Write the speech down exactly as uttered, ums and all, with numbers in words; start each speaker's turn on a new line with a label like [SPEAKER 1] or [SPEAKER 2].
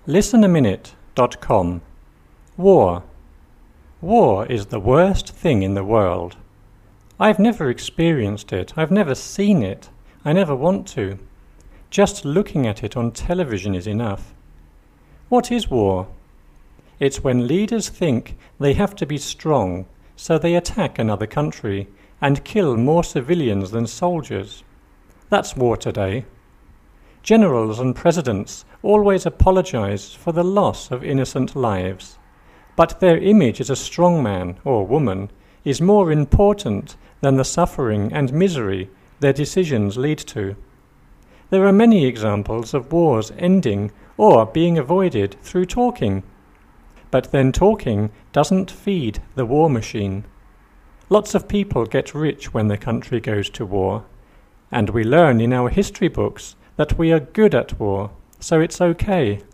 [SPEAKER 1] listen a minute dot com. War. War is the worst thing in the world. I've never experienced it. I've never seen it. I never want to. Just looking at it on television is enough. What is war? It's when leaders think they have to be strong, so they attack another country and kill more civilians than soldiers. That's war today. Generals and presidents always apologize for the loss of innocent lives, but their image as a strong man or woman is more important than the suffering and misery their decisions lead to. There are many examples of wars ending or being avoided through talking. But then talking doesn't feed the war machine. Lots of people get rich when the country goes to war, and we learn in our history books that we are good at war, so it's okay.